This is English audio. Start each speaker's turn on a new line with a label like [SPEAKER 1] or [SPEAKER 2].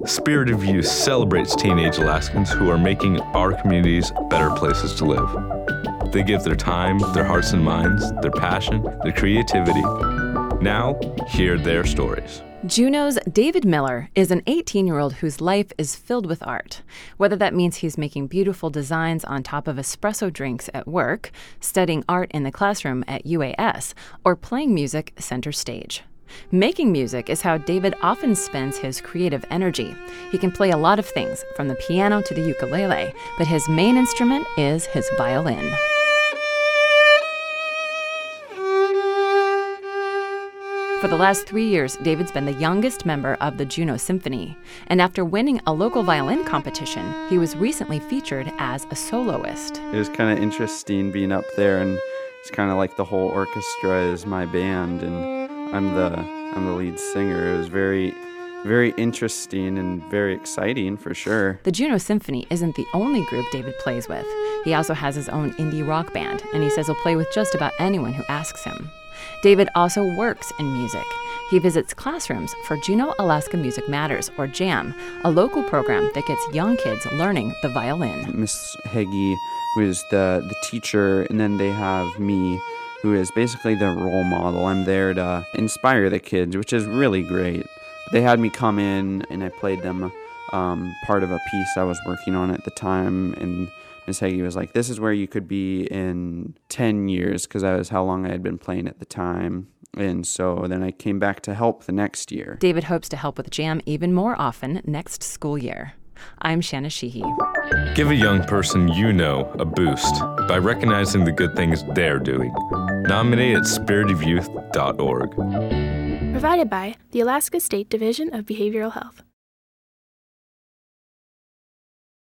[SPEAKER 1] Spirit of Youth celebrates teenage Alaskans who are making our communities better places to live. They give their time, their hearts and minds, their passion, their creativity. Now, hear their stories.
[SPEAKER 2] Juneau's David Miller is an 18-year-old whose life is filled with art. Whether that means he's making beautiful designs on top of espresso drinks at work, studying art in the classroom at UAS, or playing music center stage. Making music is how David often spends his creative energy. He can play a lot of things, from the piano to the ukulele, but his main instrument is his violin. For the last 3 years, David's been the youngest member of the Juneau Symphony. And after winning a local violin competition, he was recently featured as a soloist.
[SPEAKER 3] It was kind of interesting being up there, and it's kind of like the whole orchestra is my band, and I'm the lead singer. It was very, very interesting and very exciting for sure.
[SPEAKER 2] The Juneau Symphony isn't the only group David plays with. He also has his own indie rock band, and he says he'll play with just about anyone who asks him. David also works in music. He visits classrooms for Juneau Alaska Music Matters, or JAM, a local program that gets young kids learning the violin.
[SPEAKER 3] Miss Heggie, who is the teacher, and then they have me, who is basically the role model. I'm there to inspire the kids, which is really great. They had me come in, and I played them part of a piece I was working on at the time, and Miss Heggie was like, this is where you could be in 10 years, because that was how long I had been playing at the time. And so then I came back to help the next year.
[SPEAKER 2] David hopes to help with JAM even more often next school year. I'm Shanna Sheehy.
[SPEAKER 1] Give a young person you know a boost by recognizing the good things they're doing. Nominate at spiritofyouth.org.
[SPEAKER 4] Provided by the Alaska State Division of Behavioral Health.